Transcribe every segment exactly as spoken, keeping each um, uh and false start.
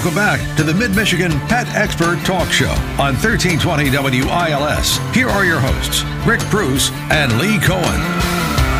Welcome back to the Mid-Michigan Pet Expert Talk Show on thirteen twenty W I L S. Here are your hosts, Rick Bruce and Lee Cohen.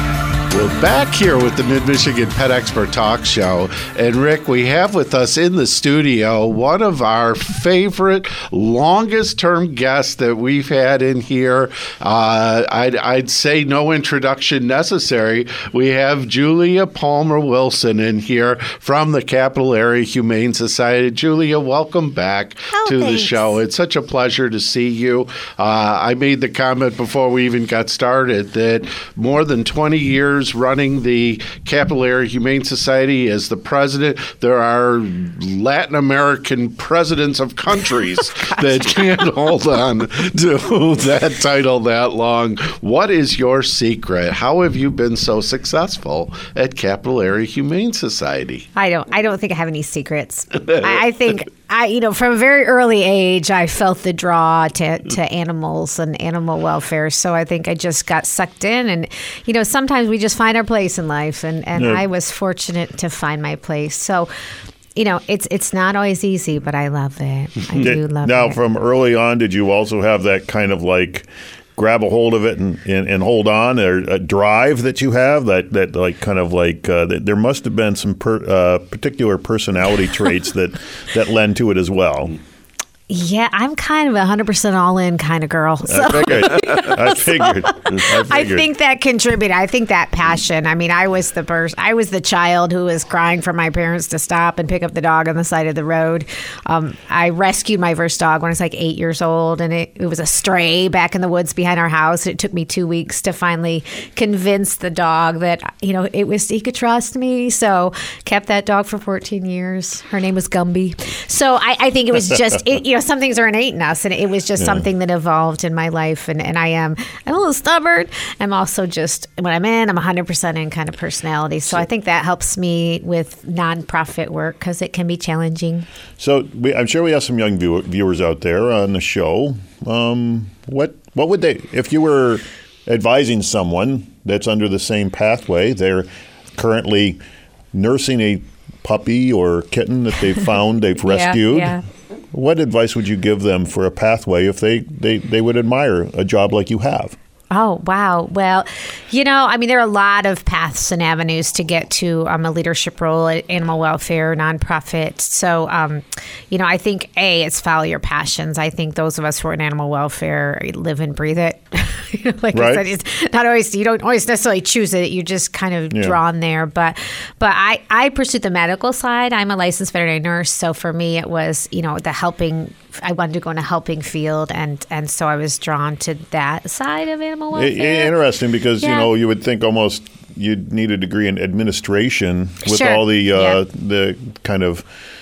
We're back here with the Mid-Michigan Pet Expert Talk Show. And Rick, we have with us in the studio one of our favorite longest-term guests that we've had in here. Uh, I'd, I'd say no introduction necessary. We have Julia Palmer-Wilson in here from the Capital Area Humane Society. Julia, welcome back oh, to thanks. the show. It's such a pleasure to see you. Uh, I made the comment before we even got started that more than twenty years running the Capital Area Humane Society as the president. There are Latin American presidents of countries that can't hold on to that title that long. What is your secret? How have you been so successful at Capital Area Humane Society? I don't. I don't think I have any secrets. I, I think I, you know, from a very early age, I felt the draw to, to animals and animal welfare. So I think I just got sucked in, and you know, sometimes we just find our place in life, and, and Yeah. I was fortunate to find my place. So, you know, it's it's not always easy, but I love it. I do love now, it. from early on, did you also have that kind of like grab a hold of it and, and, and hold on, or a drive that you have that, that like kind of like uh, that there must have been some per, uh, particular personality traits that, that lend to it as well. Yeah, I'm kind of a one hundred percent all-in kind of girl. So. I figured. I figured. I figured. I think that contributed. I think that passion. I mean, I was the person. I was the child who was crying for my parents to stop and pick up the dog on the side of the road. Um, I rescued my first dog when I was like eight years old, and it, it was a stray back in the woods behind our house. It took me two weeks to finally convince the dog that you know it was he could trust me. So kept that dog for fourteen years. Her name was Gumby. So I, I think it was just it, you know. Some things are innate in us, and it was just Yeah. something that evolved in my life. And, and I am I'm a little stubborn. I'm also just when I'm in, I'm one hundred percent in kind of personality. So I think that helps me with nonprofit work because it can be challenging. So we, I'm sure we have some young view, viewers out there on the show. Um, what what would they, if you were advising someone that's under the same pathway, they're currently nursing a puppy or kitten that they've found, they've rescued. Yeah, yeah. What advice would you give them for a pathway if they, they, they would admire a job like you have? Oh, wow. Well, you know, I mean, there are a lot of paths and avenues to get to um, a leadership role at animal welfare, nonprofit. So, um, you know, I think, A, it's follow your passions. I think those of us who are in animal welfare live and breathe it. you know, like Right. I said, it's not always, you don't always necessarily choose it. You're just kind of Yeah. drawn there. But but I, I pursued the medical side. I'm a licensed veterinary nurse. So for me, it was, you know, the helping. I wanted to go in a helping field. And, and so I was drawn to that side of animal welfare. I- I- interesting because, you Yeah. know, you would think almost you'd need a degree in administration with Sure. all the uh, Yeah. the kind of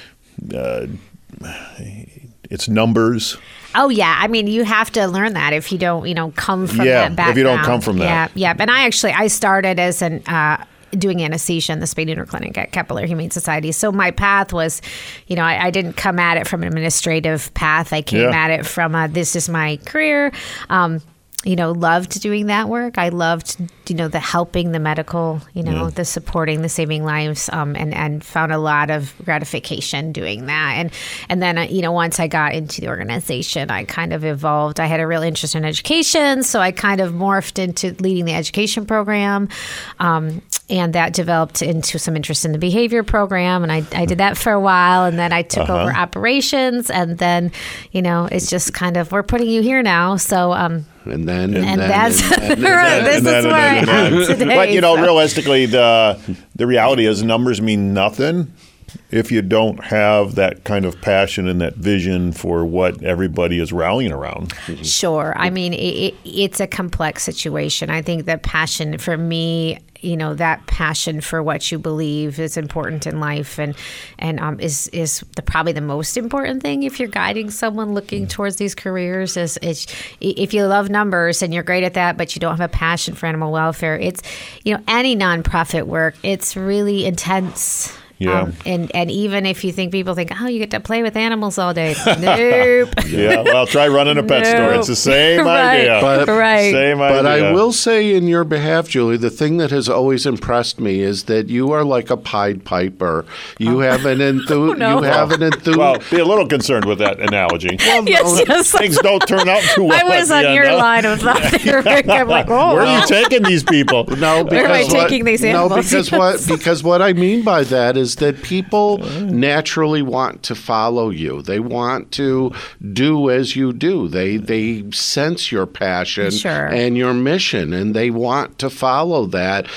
uh, it's numbers. Oh, yeah. I mean, you have to learn that if you don't, you know, come from Yeah, that background. if you don't come from that. Yeah, yeah. And I actually, I started as an... Uh, doing anesthesia in the spay neuter clinic at Capital Area Humane Society. So my path was, you know, I, I didn't come at it from an administrative path. I came Yeah. at it from a, this is my career. Um, you know, loved doing that work. I loved, you know, the helping, the medical, you know, Yeah. the supporting, the saving lives, um, and, and found a lot of gratification doing that. And, and then, uh, you know, once I got into the organization, I kind of evolved. I had a real interest in education. So I kind of morphed into leading the education program. Um, and that developed into some interest in the behavior program. And I, I did that for a while. And then I took Uh-huh. over operations. And then, you know, it's just kind of, we're putting you here now. So, um, And then, and, and then, that's and, and, and right. then- This And then- is and where I then- and am then- today. But, you know, so. realistically, the the reality is numbers mean nothing if you don't have that kind of passion and that vision for what everybody is rallying around. Sure. I mean, it, it, it's a complex situation. I think that passion for me, you know, that passion for what you believe is important in life, and and um, is is the, probably the most important thing if you're guiding someone looking towards these careers. Is, is if you love numbers and you're great at that, but you don't have a passion for animal welfare, it's, you know, any nonprofit work, it's really intense. Yeah. Um, and, and even if you think people think, oh, you get to play with animals all day. Nope. Yeah, well, try running a pet Nope. store. It's the same Right. idea. But- Right. Same idea. But I will say in your behalf, Julie, the thing that has always impressed me is that you are like a Pied Piper. You have an enthu- Oh, no. You have an enthu- Well, be a little concerned with that analogy. Yes, yes. Things don't turn out too well. I was at on the end, your huh? line of thought there, Rick. I'm like, oh. Where are you taking these people? No, Where am I because what, taking these no, animals? because what because what I mean by that is that people naturally want to follow you. They want to do as you do. They they sense your passion Sure. and your mission, and they want to follow that.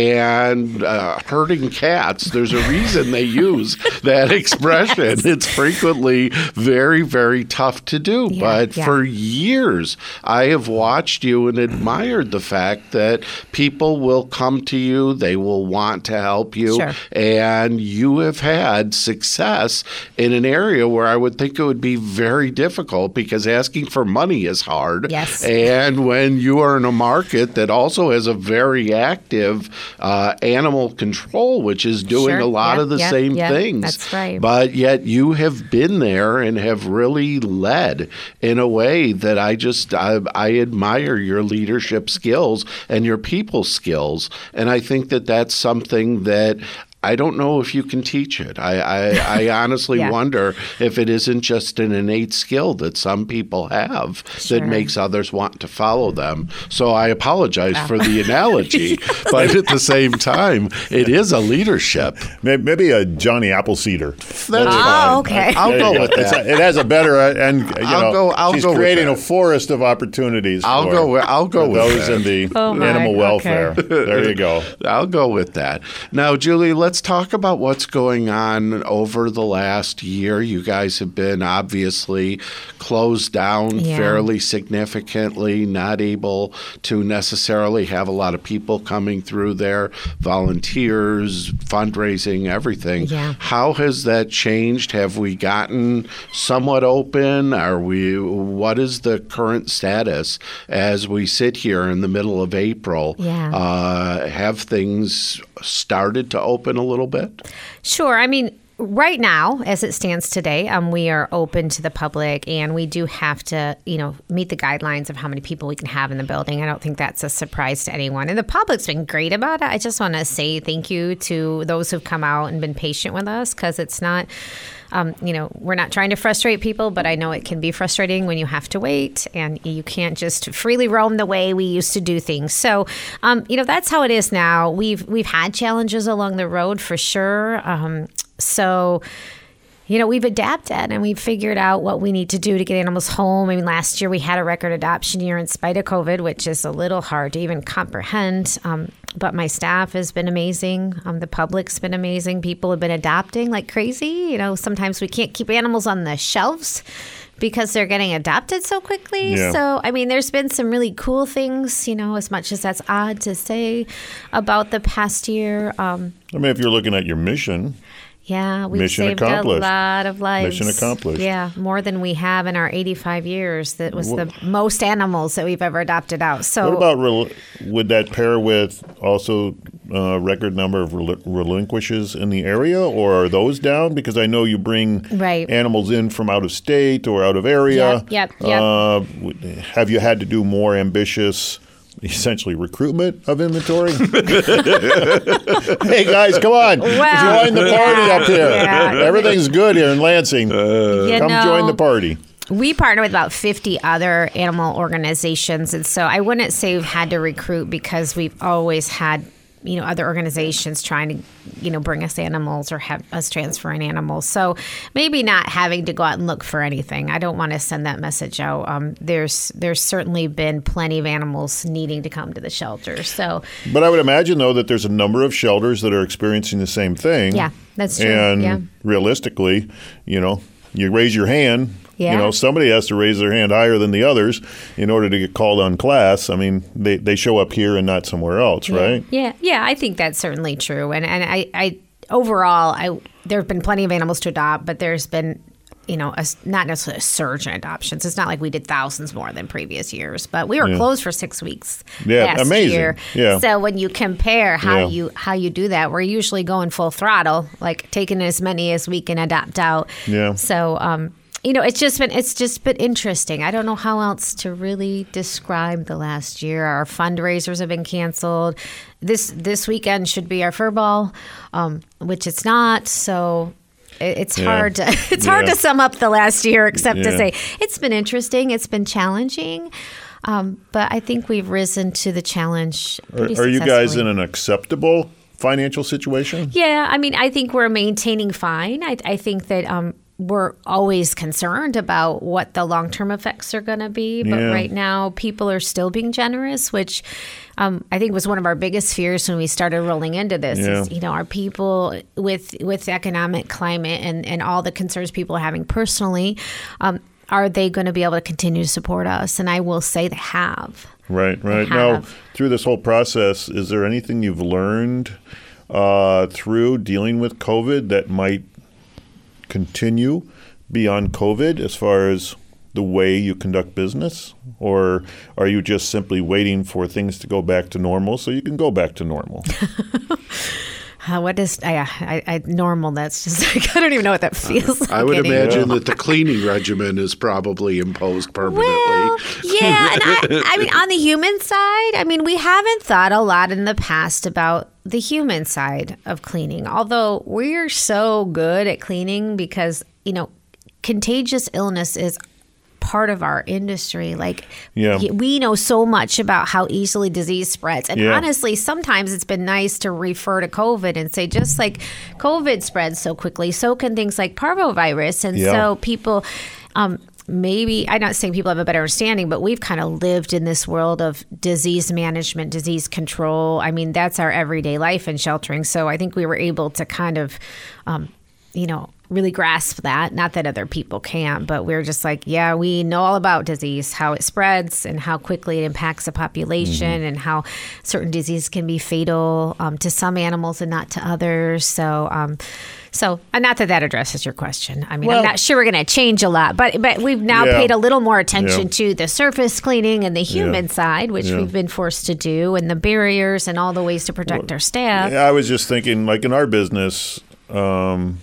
And uh, herding cats, there's a reason they use that expression. It's frequently very very tough to do, Yeah, but yeah. for years I have watched you and admired the fact that people will come to you, they will want to help you, Sure. and you have had success in an area where I would think it would be very difficult because asking for money is hard. Yes. And when you are in a market that also has a very active uh, animal control, which is doing Sure. a lot Yeah, of the yeah, same yeah. things. That's right. But yet you have been there and have really led in a way that I just I, I admire your leadership skills and your people skills, and I think that that's something that I don't know if you can teach it. I, I, I honestly Yeah. wonder if it isn't just an innate skill that some people have Sure. that makes others want to follow them. So I apologize Oh. for the analogy, but at the same time, it is a leadership. May- Maybe a Johnny Appleseeder. That's Oh, fine. okay. I'll There go you with It's that. a- it has a better uh, and you I'll know go- I'll she's go with creating that. a forest of opportunities. I'll for, go with- I'll go for with those that. in the Oh, my. animal welfare. Okay. There you go. I'll go with that. Now, Julie, let's talk about what's going on over the last year. You guys have been obviously closed down Yeah. fairly significantly, not able to necessarily have a lot of people coming through there, volunteers, fundraising, everything. Yeah. How has that changed? Have we gotten somewhat open? Are we? What is the current status as we sit here in the middle of April? Yeah. Uh, have things started to open a little bit? Sure. I mean, right now, as it stands today, um, we are open to the public, and we do have to, you know, meet the guidelines of how many people we can have in the building. I don't think that's a surprise to anyone, and the public's been great about it. I just want to say thank you to those who've come out and been patient with us, because it's not. Um, you know, we're not trying to frustrate people, but I know it can be frustrating when you have to wait and you can't just freely roam the way we used to do things. So, um, you know, that's how it is now. We've we've had challenges along the road for sure. Um, so, you know, we've adapted and we've figured out what we need to do to get animals home. I mean, last year we had a record adoption year in spite of COVID, which is a little hard to even comprehend. Um, but my staff has been amazing. Um, the public's been amazing. People have been adopting like crazy. You know, sometimes we can't keep animals on the shelves because they're getting adopted so quickly. Yeah. So, I mean, there's been some really cool things, you know, as much as that's odd to say about the past year. Um, I mean, if you're looking at your mission, Yeah, we've Mission saved accomplished. a lot of lives. Mission accomplished. Yeah, more than we have in our eighty-five years. That was the most animals that we've ever adopted out. So, what about rel- would that pair with also a record number of rel- relinquishes in the area, or are those down? Because I know you bring Right. animals in from out of state or out of area. Yep, yep, yep. Uh, w- have you had to do more ambitious, essentially recruitment of inventory? Hey guys, come on, Well, join the party yeah, up here. yeah. Everything's good here in Lansing. you come know, join the party. we partner with about fifty other animal organizations, and so I wouldn't say we've had to recruit because we've always had, you know, other organizations trying to, you know, bring us animals or have us transferring animals. So maybe not having to go out and look for anything. I don't want to send that message out. Um, there's there's certainly been plenty of animals needing to come to the shelter. So But I would imagine, though, that there's a number of shelters that are experiencing the same thing. Yeah, that's true. And Yeah. realistically, you know, you raise your hand. Yeah. You know, somebody has to raise their hand higher than the others in order to get called on class. I mean, they, they show up here and not somewhere else, right? Yeah, yeah, I think that's certainly true. And and I, I overall, I there have been plenty of animals to adopt, but there's been you know, a, not necessarily a surge in adoptions. It's not like we did thousands more than previous years, but we were Yeah. closed for six weeks Yeah, last amazing. year. Yeah. So when you compare how Yeah. you how you do that, we're usually going full throttle, like taking as many as we can adopt out. Yeah. So, um, you know, it's just been it's just been interesting. I don't know how else to really describe the last year. Our fundraisers have been canceled. This this weekend should be our fur ball, um, which it's not. So. It's Yeah. hard to it's hard Yeah. to sum up the last year, except Yeah. to say it's been interesting, it's been challenging, um, but I think we've risen to the challenge. Are, Pretty are you guys successfully. in an acceptable financial situation? Yeah, I mean, I think we're maintaining fine. I, I think that um, we're always concerned about what the long term effects are going to be, but Yeah. right now people are still being generous, which um, I think was one of our biggest fears when we started rolling into this. Yeah. Is, you know, are people with with economic climate and, and all the concerns people are having personally, um, are they going to be able to continue to support us? And I will say they have. Right, right. have. Now, through this whole process, is there anything you've learned uh, through dealing with COVID that might continue beyond COVID as far as the way you conduct business? Or are you just simply waiting for things to go back to normal so you can go back to normal? Uh, what is I, I, I normal? That's just like, I don't even know what that feels like. I would anymore. imagine that the cleaning regimen is probably imposed permanently. Well, yeah, and I, I mean, on the human side, I mean, we haven't thought a lot in the past about the human side of cleaning. Although we're so good at cleaning because, you know, contagious illness is part of our industry. Like, Yeah. we know so much about how easily disease spreads. And Yeah. honestly, sometimes it's been nice to refer to COVID and say, just like COVID spreads so quickly, so can things like parvovirus. And Yeah. so people, um, maybe, I'm not saying people have a better understanding, but we've kind of lived in this world of disease management, disease control. I mean, that's our everyday life in sheltering. So I think we were able to kind of, um, you know, really grasp that. Not that other people can't, but we're just like, yeah, we know all about disease, how it spreads and how quickly it impacts a population Mm-hmm. and how certain disease can be fatal um, to some animals and not to others. So, um, so uh, not that that addresses your question. I mean, Well- I'm not sure we're going to change a lot, but but we've now Yeah. paid a little more attention Yeah. to the surface cleaning and the human Yeah. side, which Yeah. we've been forced to do, and the barriers and all the ways to protect our staff. I was just thinking, like in our business, um,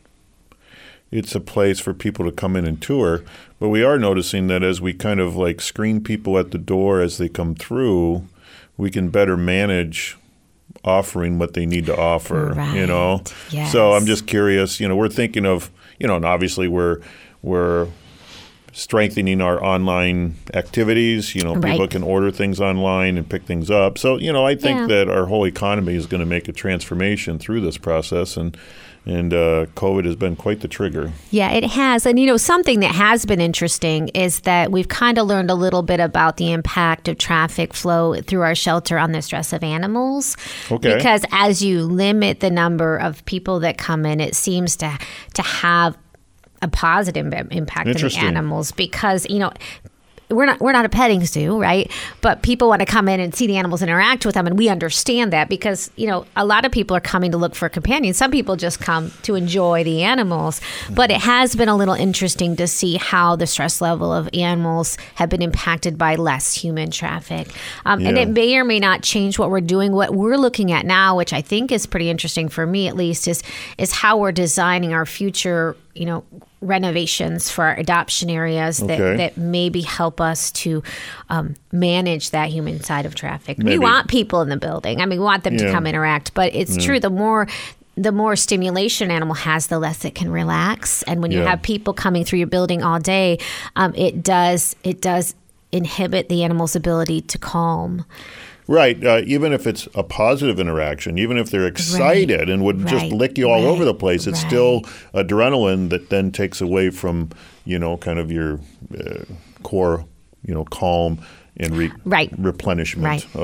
it's a place for people to come in and tour. But we are noticing that as we kind of like screen people at the door as they come through, we can better manage offering what they need to offer, you know? Right. Yes. So I'm just curious, you know, we're thinking of, you know, and obviously we're, we're strengthening our online activities. You know, people Right. can order things online and pick things up. So, you know, I think Yeah. that our whole economy is going to make a transformation through this process, and and uh, COVID has been quite the trigger. Yeah, it has. And, you know, something that has been interesting is that we've kind of learned a little bit about the impact of traffic flow through our shelter on the stress of animals. Okay. Because as you limit the number of people that come in, it seems to to have a positive im- impact on the Interesting. animals because, you know, we're not we're not a petting zoo, right? But people want to come in and see the animals, interact with them, and we understand that because, you know, a lot of people are coming to look for companions. Some people just come to enjoy the animals. But it has been a little interesting to see how the stress level of animals have been impacted by less human traffic. Um, And Yeah. it may or may not change what we're doing. What we're looking at now, which I think is pretty interesting for me at least, is is how we're designing our future, you know, renovations for our adoption areas that, Okay. that maybe help us to um, manage that human side of traffic. Maybe. We want people in the building. I mean, we want them to Yeah. come interact, but it's true. The more the more stimulation an animal has, the less it can relax. And when you Yeah. have people coming through your building all day, um, it does it does inhibit the animal's ability to calm. Right. Uh, even if it's a positive interaction, even if they're excited and would just Right. lick you all Right. over the place, it's Right. still adrenaline that then takes away from, you know, kind of your uh, core, you know, calm and re- Right. replenishment Right. of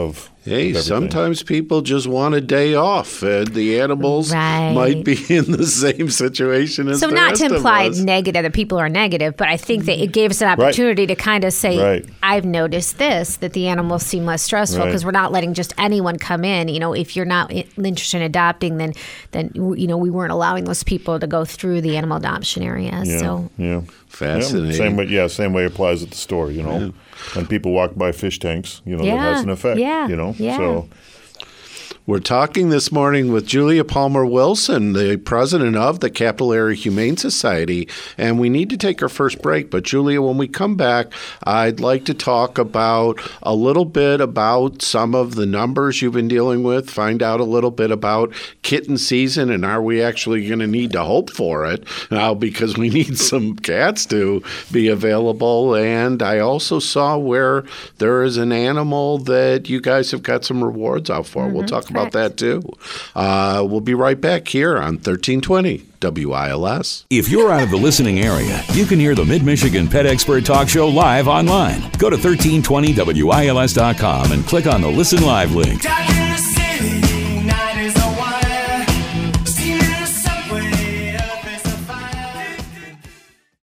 Hey, sometimes people just want a day off, and the animals right. might be in the same situation as so the not rest to imply of us. negative that people are negative, but I think that it gave us an opportunity right. to kind of say, right. I've noticed this, that the animals seem less stressful because right. we're not letting just anyone come in. You know, if you're not interested in adopting, then then you know we weren't allowing those people to go through the animal adoption area. Yeah, so yeah, fascinating. Yeah, same way, yeah, same way applies at the store. You know. Yeah. When people walk by fish tanks, you know, yeah, that has an effect, yeah, you know, yeah. so. We're talking this morning with Julia Palmer Wilson, the president of the Capital Area Humane Society, and we need to take our first break. But Julia, when we come back, I'd like to talk about a little bit about some of the numbers you've been dealing with, find out a little bit about kitten season, and are we actually going to need to hope for it now because we need some cats to be available. And I also saw where there is an animal that you guys have got some rewards out for. Mm-hmm. We'll talk about that too. Uh, we'll be right back here on thirteen twenty W I L S. If you're out of the listening area, you can hear the Mid-Michigan Pet Expert Talk Show live online. Go to thirteen twenty W I L S dot com and click on the Listen Live link.